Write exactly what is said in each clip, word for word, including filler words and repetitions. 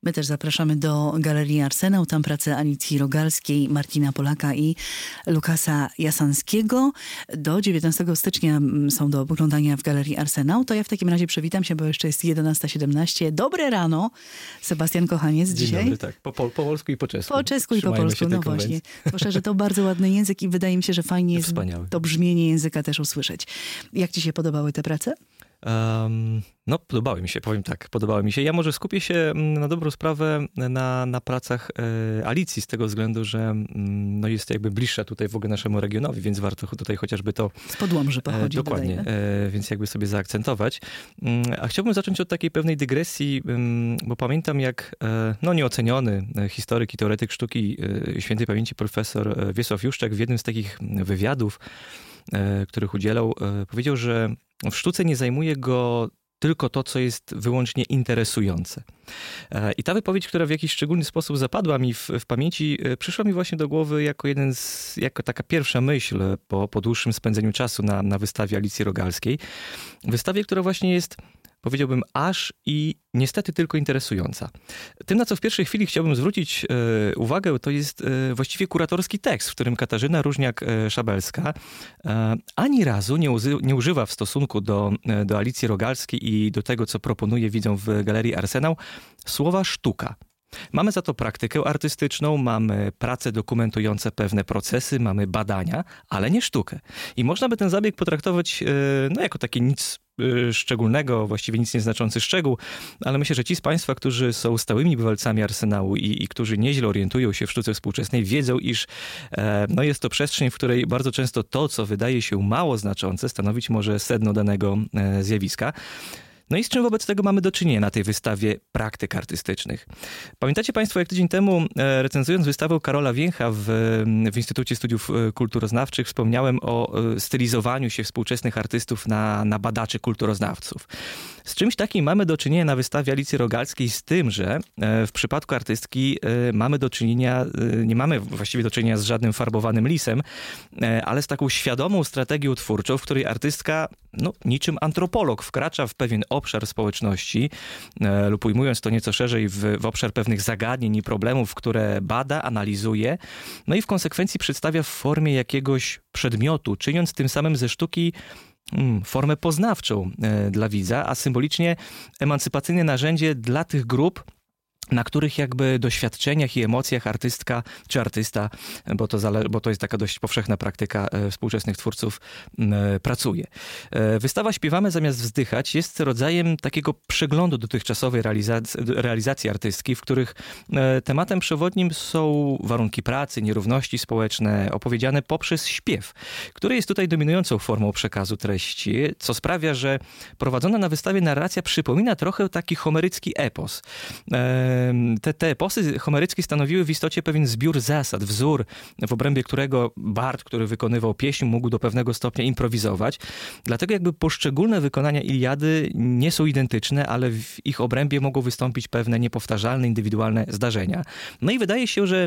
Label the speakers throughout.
Speaker 1: My też zapraszamy do Galerii Arsenał. Tam prace Alicji Rogalskiej, Martina Polaka i Lukasa Jasanskiego. Do dziewiętnastego stycznia są do oglądania w Galerii Arsenał. To ja w takim razie przywitam się, bo jeszcze jest jedenasta siedemnaście. Dobre rano. Sebastian Kochaniec
Speaker 2: Dzień
Speaker 1: dzisiaj.
Speaker 2: Dobry, tak. Po, po, po polsku i po czesku.
Speaker 1: Po czesku i po
Speaker 2: Trzymajmy
Speaker 1: polsku, no właśnie. Proszę, że to bardzo ładny język i wydaje mi się, że fajnie jest
Speaker 2: Wspaniały.
Speaker 1: to brzmienie języka też usłyszeć. Jak ci się podobały te prace?
Speaker 2: Um, no, podobały mi się, powiem tak, podobały mi się. Ja może skupię się na dobrą sprawę na, na pracach e, Alicji z tego względu, że mm, no jest jakby bliższa tutaj w ogóle naszemu regionowi, więc warto tutaj chociażby to...
Speaker 1: Z Podłomży pochodzi.
Speaker 2: E, dokładnie, e, więc jakby sobie zaakcentować. Mm, a chciałbym zacząć od takiej pewnej dygresji, mm, bo pamiętam jak e, no nieoceniony historyk i teoretyk sztuki e, świętej pamięci profesor Wiesław Juszczak w jednym z takich wywiadów, e, których udzielał, e, powiedział, że w sztuce nie zajmuje go tylko to, co jest wyłącznie interesujące. I ta wypowiedź, która w jakiś szczególny sposób zapadła mi w, w pamięci, przyszła mi właśnie do głowy jako jeden z, jako taka pierwsza myśl po, po dłuższym spędzeniu czasu na, na wystawie Alicji Rogalskiej. Wystawie, która właśnie jest, powiedziałbym, aż i niestety tylko interesująca. Tym, na co w pierwszej chwili chciałbym zwrócić e, uwagę, to jest e, właściwie kuratorski tekst, w którym Katarzyna Różniak-Szabelska e, ani razu nie, uzy, nie używa w stosunku do, e, do Alicji Rogalskiej i do tego, co proponuje widzom w Galerii Arsenał, słowa sztuka. Mamy za to praktykę artystyczną, mamy prace dokumentujące pewne procesy, mamy badania, ale nie sztukę. I można by ten zabieg potraktować e, no, jako takie nic szczególnego, właściwie nic nieznaczący szczegół, ale myślę, że ci z Państwa, którzy są stałymi bywalcami Arsenału i, i którzy nieźle orientują się w sztuce współczesnej, wiedzą, iż e, no jest to przestrzeń, w której bardzo często to, co wydaje się mało znaczące, stanowić może sedno danego e, zjawiska. No i z czym wobec tego mamy do czynienia na tej wystawie praktyk artystycznych? Pamiętacie Państwo, jak tydzień temu recenzując wystawę Karola Więcha w, w Instytucie Studiów Kulturoznawczych wspomniałem o stylizowaniu się współczesnych artystów na, na badaczy kulturoznawców. Z czymś takim mamy do czynienia na wystawie Alicji Rogalskiej, z tym, że w przypadku artystki mamy do czynienia, nie mamy właściwie do czynienia z żadnym farbowanym lisem, ale z taką świadomą strategią twórczą, w której artystka no, niczym antropolog wkracza w pewien obszar społeczności lub ujmując to nieco szerzej w, w obszar pewnych zagadnień i problemów, które bada, analizuje, no i w konsekwencji przedstawia w formie jakiegoś przedmiotu, czyniąc tym samym ze sztuki formę poznawczą dla widza, a symbolicznie emancypacyjne narzędzie dla tych grup, na których jakby doświadczeniach i emocjach artystka czy artysta, bo to, zale- bo to jest taka dość powszechna praktyka e, współczesnych twórców, e, pracuje. E, wystawa Śpiewamy zamiast wzdychać jest rodzajem takiego przeglądu dotychczasowej realizac- realizacji artystki, w których e, tematem przewodnim są warunki pracy, nierówności społeczne, opowiedziane poprzez śpiew, który jest tutaj dominującą formą przekazu treści, co sprawia, że prowadzona na wystawie narracja przypomina trochę taki homerycki epos. E, Te, te eposy homeryckie stanowiły w istocie pewien zbiór zasad, wzór, w obrębie którego bard, który wykonywał pieśń, mógł do pewnego stopnia improwizować. Dlatego jakby poszczególne wykonania Iliady nie są identyczne, ale w ich obrębie mogą wystąpić pewne niepowtarzalne, indywidualne zdarzenia. No i wydaje się, że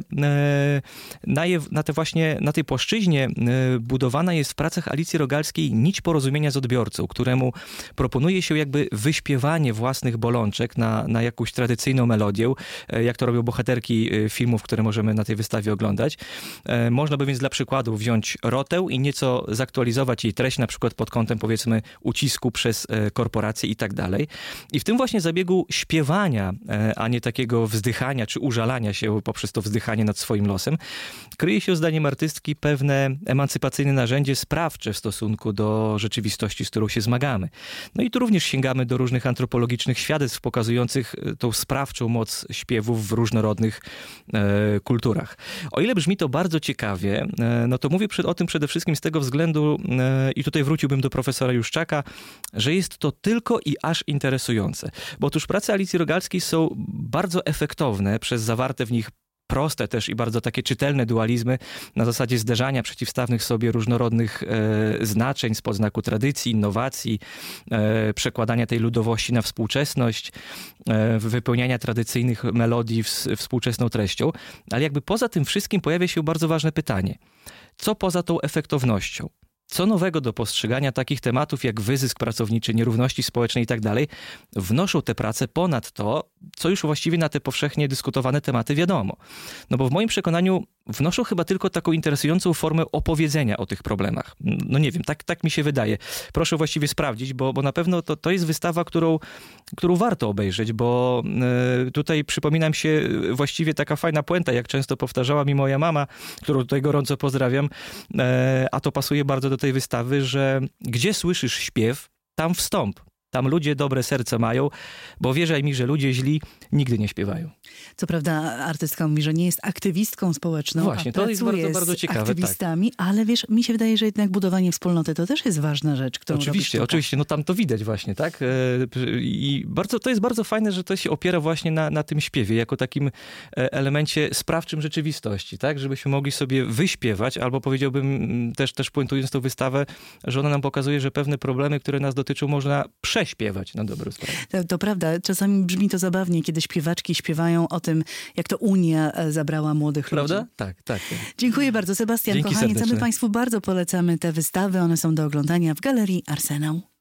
Speaker 2: na, je, na, te właśnie, na tej płaszczyźnie budowana jest w pracach Alicji Rogalskiej nić porozumienia z odbiorcą, któremu proponuje się jakby wyśpiewanie własnych bolączek na, na jakąś tradycyjną melodię, jak to robią bohaterki filmów, które możemy na tej wystawie oglądać. Można by więc dla przykładu wziąć Rotę i nieco zaktualizować jej treść, na przykład pod kątem powiedzmy ucisku przez korporacje i tak dalej. I w tym właśnie zabiegu śpiewania, a nie takiego wzdychania czy użalania się poprzez to wzdychanie nad swoim losem, kryje się zdaniem artystki pewne emancypacyjne narzędzie sprawcze w stosunku do rzeczywistości, z którą się zmagamy. No i tu również sięgamy do różnych antropologicznych świadectw pokazujących tą sprawczą moc śpiewów w różnorodnych e, kulturach. O ile brzmi to bardzo ciekawie, e, no to mówię przed, o tym przede wszystkim z tego względu, e, i tutaj wróciłbym do profesora Juszczaka, że jest to tylko i aż interesujące. Bo otóż prace Alicji Rogalskiej są bardzo efektowne przez zawarte w nich proste też i bardzo takie czytelne dualizmy na zasadzie zderzania przeciwstawnych sobie różnorodnych e, znaczeń spod znaku tradycji, innowacji, e, przekładania tej ludowości na współczesność, e, wypełniania tradycyjnych melodii w, współczesną treścią. Ale jakby poza tym wszystkim pojawia się bardzo ważne pytanie. Co poza tą efektownością? co nowego do postrzegania takich tematów jak wyzysk pracowniczy, nierówności społecznej i tak dalej, wnoszą te prace ponad to, co już właściwie na te powszechnie dyskutowane tematy wiadomo. No bo w moim przekonaniu wnoszą chyba tylko taką interesującą formę opowiedzenia o tych problemach. No nie wiem, tak, tak mi się wydaje. Proszę właściwie sprawdzić, bo, bo na pewno to, to jest wystawa, którą, którą warto obejrzeć, bo y, tutaj przypominam się właściwie taka fajna puenta, jak często powtarzała mi moja mama, którą tutaj gorąco pozdrawiam, y, a to pasuje bardzo do tej wystawy, że gdzie słyszysz śpiew, tam wstąp. Tam ludzie dobre serce mają, bo wierzaj mi, że ludzie źli nigdy nie śpiewają.
Speaker 1: Co prawda artystka mówi, że nie jest aktywistką społeczną,
Speaker 2: Właśnie,
Speaker 1: a
Speaker 2: to jest bardzo, bardzo ciekawe.
Speaker 1: Z aktywistami, tak. Ale wiesz, mi się wydaje, że jednak budowanie wspólnoty to też jest ważna rzecz, którą
Speaker 2: Oczywiście, oczywiście, no tam to widać właśnie, tak? I bardzo, to jest bardzo fajne, że to się opiera właśnie na, na tym śpiewie, jako takim elemencie sprawczym rzeczywistości, tak? Żebyśmy mogli sobie wyśpiewać, albo powiedziałbym też, też puentując tą wystawę, że ona nam pokazuje, że pewne problemy, które nas dotyczą, można prześpiewać na dobrą sprawę.
Speaker 1: To, to prawda. Czasami brzmi to zabawnie, kiedy śpiewaczki śpiewają o tym, jak to Unia zabrała młodych
Speaker 2: Prawda?
Speaker 1: ludzi.
Speaker 2: Tak, tak. tak.
Speaker 1: Dziękuję bardzo, Sebastian.
Speaker 2: Dzięki
Speaker 1: Kochani,
Speaker 2: serdeczne.
Speaker 1: my Państwu bardzo polecamy te wystawy. One są do oglądania w Galerii Arsenał.